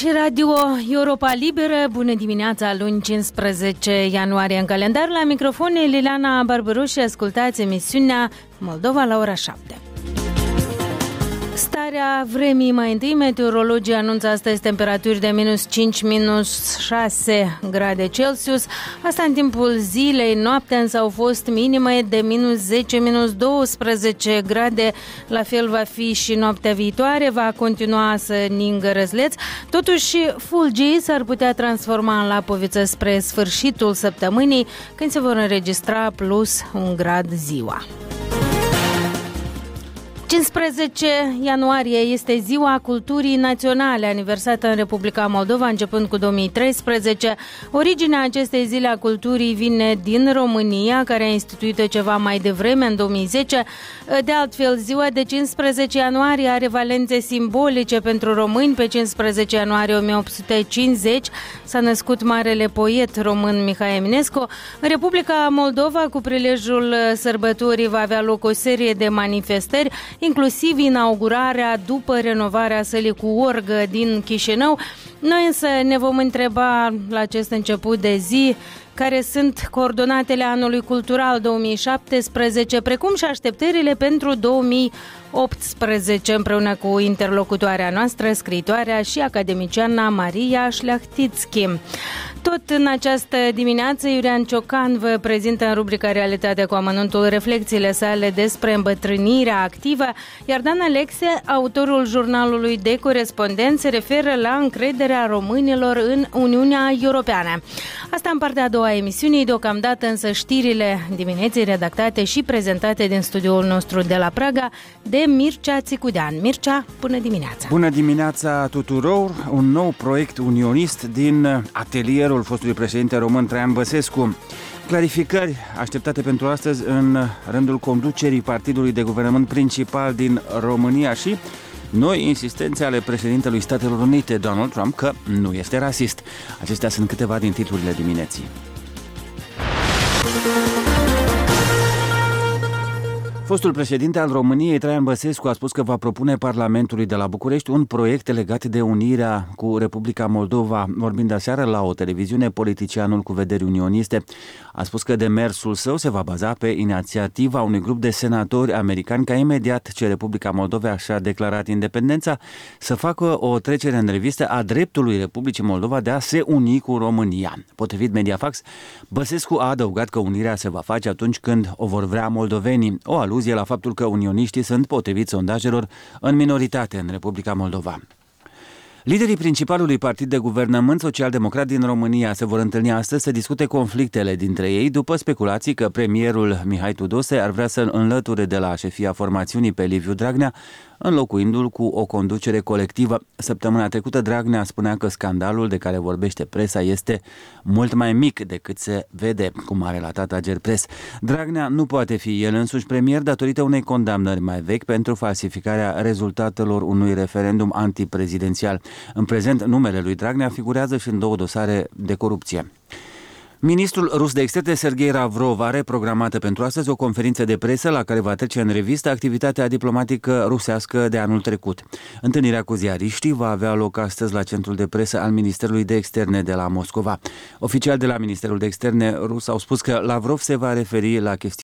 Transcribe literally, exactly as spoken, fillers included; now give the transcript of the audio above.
Aici Radio Europa Liberă, bună dimineața, luni cincisprezece ianuarie în calendar. La microfon Liliana Barbaru și ascultați emisiunea Moldova la ora șapte. Starea vremii mai întâi, meteorologii anunță astăzi temperaturi de minus cinci, minus șase grade Celsius. Asta în timpul zilei, noaptea însă au fost minime de minus zece, minus douăsprezece grade. La fel va fi și noaptea viitoare, va continua să ningă răzleț. Totuși, fulgii s-ar putea transforma în lapoviță spre sfârșitul săptămânii, când se vor înregistra plus un grad ziua. cincisprezece ianuarie este Ziua Culturii Naționale, aniversată în Republica Moldova începând cu două mii treisprezece. Originea acestei zile a culturii vine din România, care a instituit-o ceva mai devreme, în două mii zece. De altfel, ziua de cincisprezece ianuarie are valențe simbolice pentru români. Pe cincisprezece ianuarie o mie opt sute cincizeci s-a născut marele poet român Mihai Eminescu. În Republica Moldova, cu prilejul sărbătorii, va avea loc o serie de manifestări, inclusiv inaugurarea după renovarea sălii cu orgă din Chișinău. Noi însă ne vom întreba la acest început de zi care sunt coordonatele anului cultural două mii șaptesprezece, precum și așteptările pentru două mii optsprezece, împreună cu interlocutoarea noastră, scriitoarea și academiciana Maria Șleachtițchi. Tot în această dimineață, Iulian Ciocan vă prezintă în rubrica Realitatea cu amănuntul reflexiile sale despre îmbătrânirea activă, iar Dan Alexe, autorul jurnalului de corespondență, se referă la încrederea românilor în Uniunea Europeană. Asta în partea a doua a emisiunii, deocamdată însă știrile dimineții redactate și prezentate din studioul nostru de la Praga de Mircea Țicudean. Mircea, bună dimineața! Bună dimineața tuturor! Un nou proiect unionist din atelierul fostului președinte român Traian Băsescu. Clarificări așteptate pentru astăzi în rândul conducerii partidului de guvernământ principal din România și noi insistențe ale președintelui Statelor Unite, Donald Trump, că nu este rasist. Acestea sunt câteva din titlurile dimineții. Fostul președinte al României, Traian Băsescu, a spus că va propune Parlamentului de la București un proiect legat de unirea cu Republica Moldova. Vorbind aseară la o televiziune, politicianul cu vederi unioniste a spus că demersul său se va baza pe inițiativa unui grup de senatori americani ca imediat ce Republica Moldova și-a declarat independența să facă o trecere în revistă a dreptului Republicii Moldova de a se uni cu România. Potrivit Mediafax, Băsescu a adăugat că unirea se va face atunci când o vor vrea moldovenii, o aluzie la faptul că unioniștii sunt, potrivit sondajelor, în minoritate în Republica Moldova. Liderii principalului partid de guvernământ social-democrat din România se vor întâlni astăzi să discute conflictele dintre ei după speculații că premierul Mihai Tudose ar vrea să înlăture de la șefia formațiunii pe Liviu Dragnea, înlocuindu-l cu o conducere colectivă. Săptămâna trecută Dragnea spunea că scandalul de care vorbește presa este mult mai mic decât se vede, cum a relatat Agerpres. Dragnea nu poate fi el însuși premier datorită unei condamnări mai vechi pentru falsificarea rezultatelor unui referendum antiprezidențial. În prezent, numele lui Dragnea figurează și în două dosare de corupție. Ministrul rus de externe Sergei Lavrov are programată pentru astăzi o conferință de presă la care va trece în revistă activitatea diplomatică rusească de anul trecut. Întâlnirea cu ziariștii va avea loc astăzi la centrul de presă al Ministerului de Externe de la Moscova. Oficiali de la Ministerul de Externe rus au spus că Lavrov se va referi la chestiunea